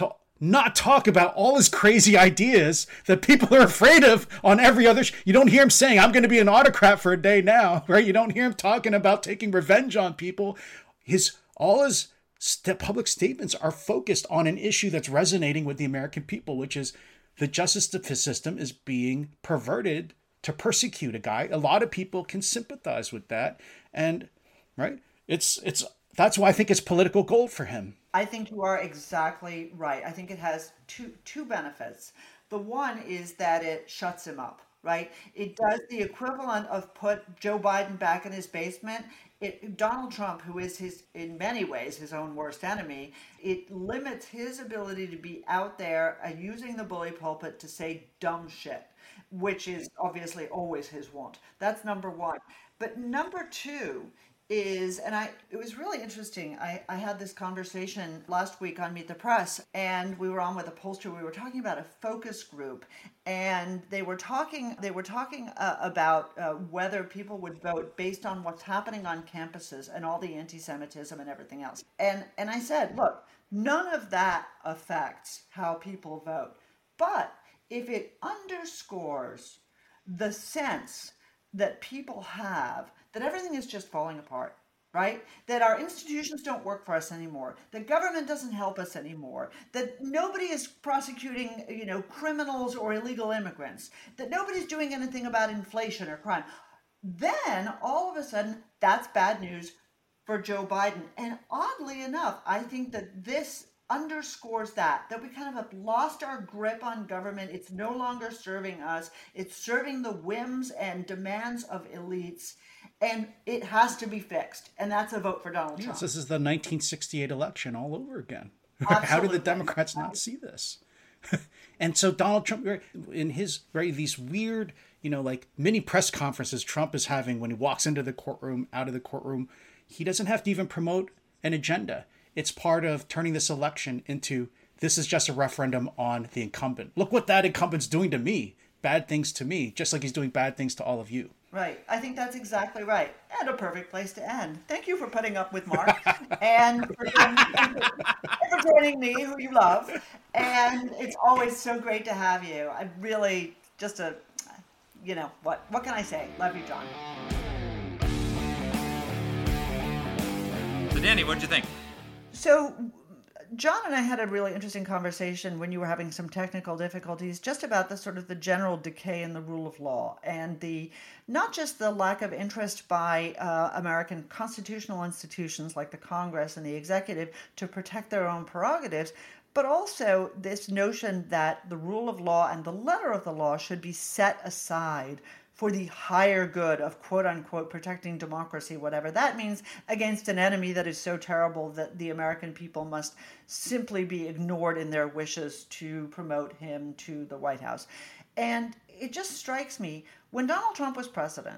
not talk about all his crazy ideas that people are afraid of on every other you don't hear him saying, I'm going to be an autocrat for a day now, right? You don't hear him talking about taking revenge on people. All his public statements are focused on an issue that's resonating with the American people, which is the justice system is being perverted to persecute a guy. A lot of people can sympathize with that. And right, that's why I think it's political gold for him. I think you are exactly right. I think it has two benefits. The one is that it shuts him up, right? It does the equivalent of put Joe Biden back in his basement. Donald Trump, who is in many ways his own worst enemy, it limits his ability to be out there using the bully pulpit to say dumb shit, which is obviously always his want. That's number one. But number two is, it was really interesting. I had this conversation last week on Meet the Press, and we were on with a pollster. We were talking about a focus group, and they were talking about whether people would vote based on what's happening on campuses and all the anti-Semitism and everything else. And I said, look, none of that affects how people vote. But if it underscores the sense that people have that everything is just falling apart, right? That our institutions don't work for us anymore, that government doesn't help us anymore, that nobody is prosecuting, criminals or illegal immigrants, that nobody's doing anything about inflation or crime, then all of a sudden that's bad news for Joe Biden. And oddly enough, I think that this underscores that we kind of have lost our grip on government. It's no longer serving us. It's serving the whims and demands of elites, and it has to be fixed. And that's a vote for Donald Trump. Yes, this is the 1968 election all over again. Absolutely. How did the Democrats not see this? And so Donald Trump, in his these weird, like mini press conferences Trump is having when he walks into the courtroom, out of the courtroom, he doesn't have to even promote an agenda. It's part of turning this election into, this is just a referendum on the incumbent. Look what that incumbent's doing to me. Bad things to me, just like he's doing bad things to all of you. Right. I think that's exactly right. And a perfect place to end. Thank you for putting up with Mark and for joining me, who you love. And it's always so great to have you. I really what can I say? Love you, John. So Danny, what'd you think? So John and I had a really interesting conversation when you were having some technical difficulties just about the general decay in the rule of law and not just the lack of interest by American constitutional institutions like the Congress and the executive to protect their own prerogatives, but also this notion that the rule of law and the letter of the law should be set aside for the higher good of quote unquote protecting democracy, whatever that means, against an enemy that is so terrible that the American people must simply be ignored in their wishes to promote him to the White House. And it just strikes me, when Donald Trump was president,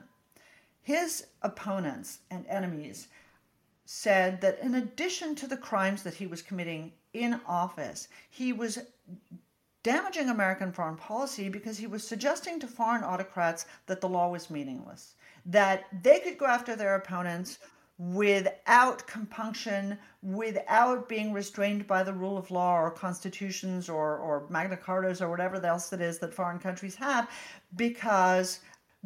his opponents and enemies said that in addition to the crimes that he was committing in office, he was damaging American foreign policy because he was suggesting to foreign autocrats that the law was meaningless, that they could go after their opponents without compunction, without being restrained by the rule of law or constitutions or Magna Cartas or whatever else it is that foreign countries have, because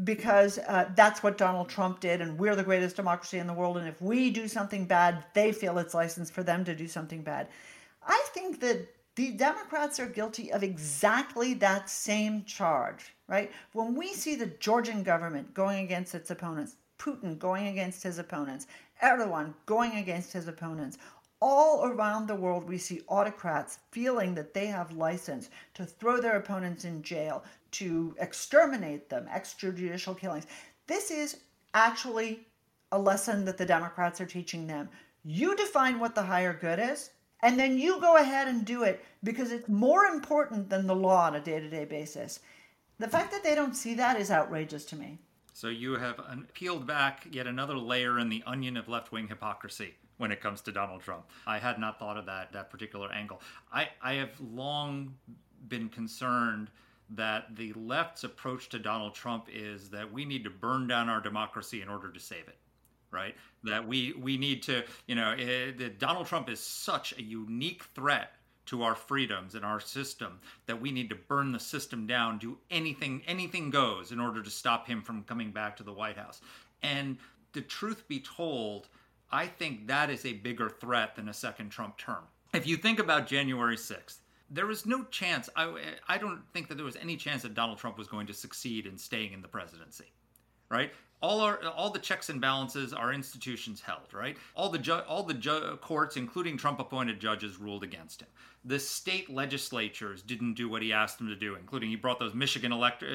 that's what Donald Trump did, and we're the greatest democracy in the world, and if we do something bad, they feel it's license for them to do something bad. I think that the Democrats are guilty of exactly that same charge, right? When we see the Georgian government going against its opponents, Putin going against his opponents, Erdogan going against his opponents, all around the world we see autocrats feeling that they have license to throw their opponents in jail, to exterminate them, extrajudicial killings. This is actually a lesson that the Democrats are teaching them. You define what the higher good is, and then you go ahead and do it because it's more important than the law on a day-to-day basis. The fact that they don't see that is outrageous to me. So you have peeled back yet another layer in the onion of left-wing hypocrisy when it comes to Donald Trump. I had not thought of that particular angle. I have long been concerned that the left's approach to Donald Trump is that we need to burn down our democracy in order to save it. Right? That we need to, Donald Trump is such a unique threat to our freedoms and our system, that we need to burn the system down, do anything goes in order to stop him from coming back to the White House. And the truth be told, I think that is a bigger threat than a second Trump term. If you think about January 6th, there was no chance, I don't think that there was any chance that Donald Trump was going to succeed in staying in the presidency, right? All the checks and balances our institutions held, right? All the courts, including Trump-appointed judges, ruled against him. The state legislatures didn't do what he asked them to do, including he brought those Michigan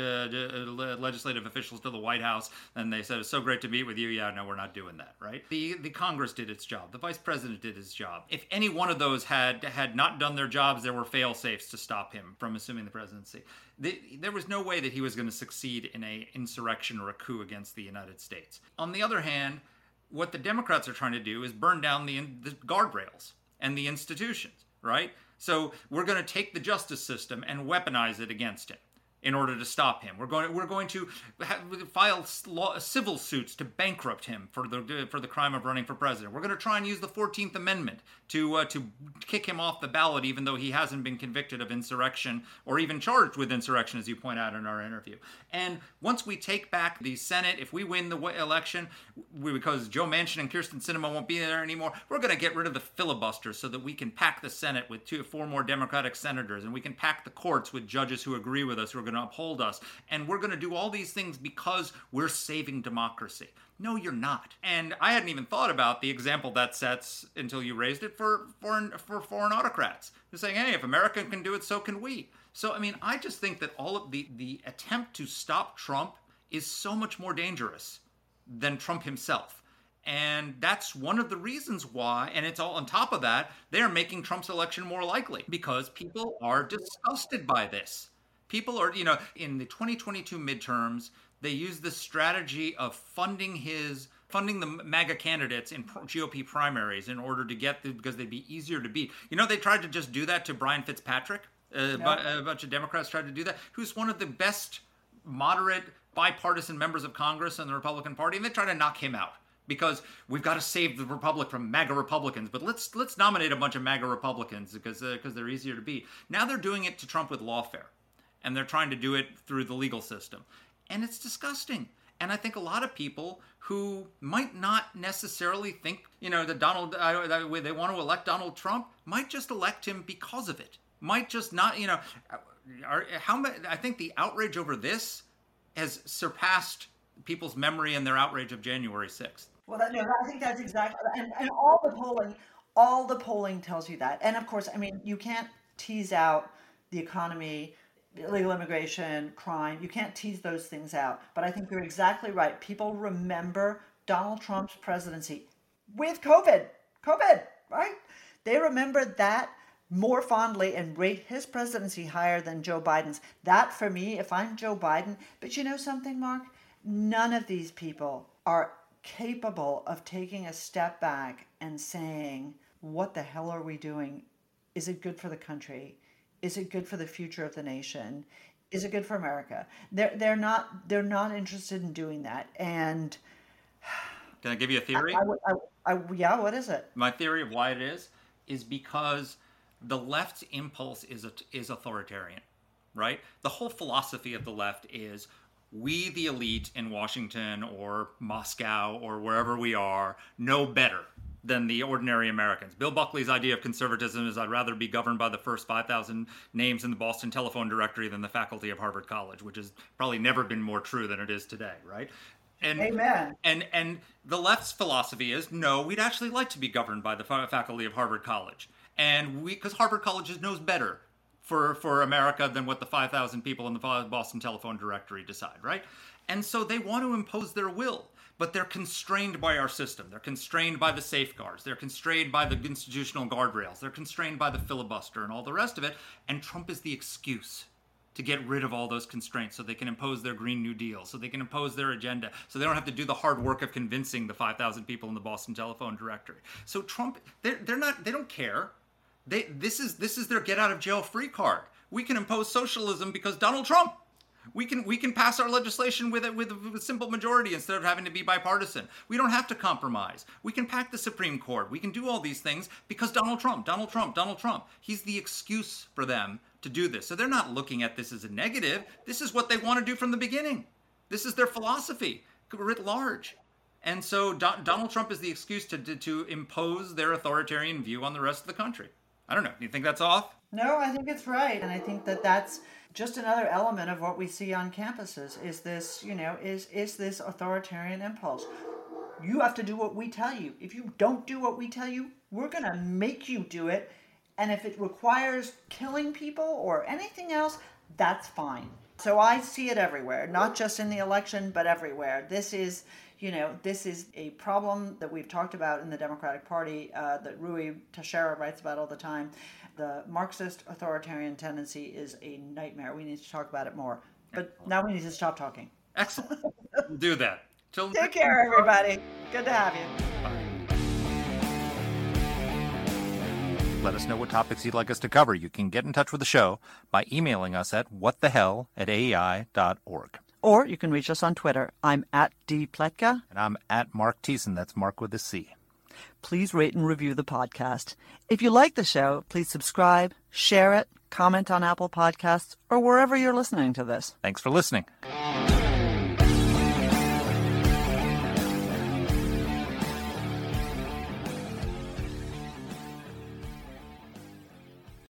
legislative officials to the White House, and they said, "It's so great to meet with you." Yeah, no, we're not doing that, right? The Congress did its job. The vice president did his job. If any one of those had not done their jobs, there were fail-safes to stop him from assuming the presidency. There was no way that he was going to succeed in an insurrection or a coup against the United States. On the other hand, what the Democrats are trying to do is burn down the guardrails and the institutions, right? So we're going to take the justice system and weaponize it against him in order to stop him. We're going to file civil suits to bankrupt him for the crime of running for president. We're going to try and use the 14th Amendment to kick him off the ballot, even though he hasn't been convicted of insurrection or even charged with insurrection, as you point out in our interview. And once we take back the Senate, if we win the election, because Joe Manchin and Kyrsten Sinema won't be there anymore, we're going to get rid of the filibuster so that we can pack the Senate with 2 or 4 more Democratic senators, and we can pack the courts with judges who agree with us, who are going to uphold us. And we're going to do all these things because we're saving democracy. No, you're not. And I hadn't even thought about the example that sets until you raised it for foreign autocrats. They're saying, hey, if America can do it, so can we. So, I mean, I just think that all of the attempt to stop Trump is so much more dangerous than Trump himself. And that's one of the reasons why, and it's all on top of that, they're making Trump's election more likely because people are disgusted by this. People are, in the 2022 midterms, they used the strategy of funding the MAGA candidates in GOP primaries in order to because they'd be easier to beat. They tried to just do that to Brian Fitzpatrick. A bunch of Democrats tried to do that, who's one of the best moderate bipartisan members of Congress in the Republican Party, and they tried to knock him out because we've got to save the republic from MAGA Republicans. But let's nominate a bunch of MAGA Republicans because they're easier to beat. Now they're doing it to Trump with lawfare, and they're trying to do it through the legal system. And it's disgusting. And I think a lot of people who might not necessarily think, that they want to elect Donald Trump might just elect him because of it. Might just not, I think the outrage over this has surpassed people's memory and their outrage of January 6th. Well, I think that's exactly, and all the polling tells you that. And of course, I mean, you can't tease out the economy, illegal immigration, crime. You can't tease those things out. But I think you're exactly right. People remember Donald Trump's presidency with COVID, right? They remember that more fondly and rate his presidency higher than Joe Biden's. That, for me, if I'm Joe Biden, but you know something, Mark? None of these people are capable of taking a step back and saying, what the hell are we doing? Is it good for the country? Is it good for the future of the nation? Is it good for America? They're not interested in doing that. And can I give you a theory? Yeah, what is it? My theory of why it is because the left's impulse is authoritarian, right? The whole philosophy of the left is we, the elite in Washington or Moscow or wherever we are, know better than the ordinary Americans. Bill Buckley's idea of conservatism is I'd rather be governed by the first 5,000 names in the Boston telephone directory than the faculty of Harvard College, which has probably never been more true than it is today, right? And, Amen. And the left's philosophy is, no, we'd actually like to be governed by the faculty of Harvard College. And because Harvard College knows better for America than what the 5,000 people in the Boston telephone directory decide, right? And so they want to impose their will. But they're constrained by our system. They're constrained by the safeguards. They're constrained by the institutional guardrails. They're constrained by the filibuster and all the rest of it. And Trump is the excuse to get rid of all those constraints so they can impose their Green New Deal, so they can impose their agenda, so they don't have to do the hard work of convincing the 5,000 people in the Boston telephone directory. So Trump, they don't care. This is their get out of jail free card. We can impose socialism because Donald Trump. We can pass our legislation with a simple majority instead of having to be bipartisan. We don't have to compromise. We can pack the Supreme Court. We can do all these things because Donald Trump. He's the excuse for them to do this. So they're not looking at this as a negative. This is what they want to do from the beginning. This is their philosophy writ large. And so Donald Trump is the excuse to impose their authoritarian view on the rest of the country. I don't know. Do you think that's off? No, I think it's right. And I think that that's just another element of what we see on campuses is this, is this authoritarian impulse. You have to do what we tell you. If you don't do what we tell you, we're going to make you do it. And if it requires killing people or anything else, that's fine. So I see it everywhere, not just in the election, but everywhere. This is a problem that we've talked about in the Democratic Party that Rui Teixeira writes about all the time. The Marxist authoritarian tendency is a nightmare. We need to talk about it more. But now we need to stop talking. Excellent. Do that. Take care, everybody. Good to have you. Let us know what topics you'd like us to cover. You can get in touch with the show by emailing us at whatthehell@aei.org. Or you can reach us on Twitter. I'm at @dpletka. And I'm at Mark Thiessen. That's Mark with a C. Please rate and review the podcast. If you like the show, please subscribe, share it, comment on Apple Podcasts, or wherever you're listening to this. Thanks for listening.